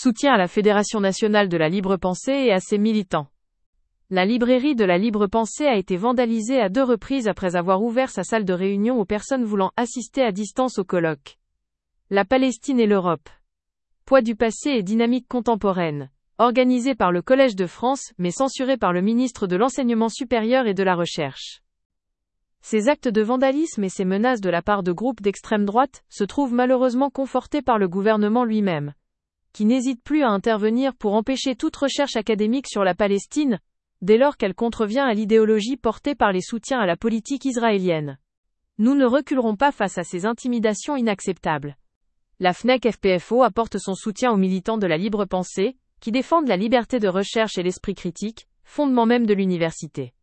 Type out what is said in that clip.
Soutien à la Fédération nationale de la libre pensée et à ses militants. La librairie de la libre pensée a été vandalisée à 2 reprises après avoir ouvert sa salle de réunion aux personnes voulant assister à distance au colloque. La Palestine et l'Europe. Poids du passé et dynamique contemporaine. Organisé par le Collège de France, mais censuré par le ministre de l'Enseignement supérieur et de la Recherche. Ces actes de vandalisme et ces menaces de la part de groupes d'extrême droite se trouvent malheureusement confortés par le gouvernement lui-même, qui n'hésite plus à intervenir pour empêcher toute recherche académique sur la Palestine, dès lors qu'elle contrevient à l'idéologie portée par les soutiens à la politique israélienne. Nous ne reculerons pas face à ces intimidations inacceptables. La FNEC-FPFO apporte son soutien aux militants de la libre pensée, qui défendent la liberté de recherche et l'esprit critique, fondement même de l'université.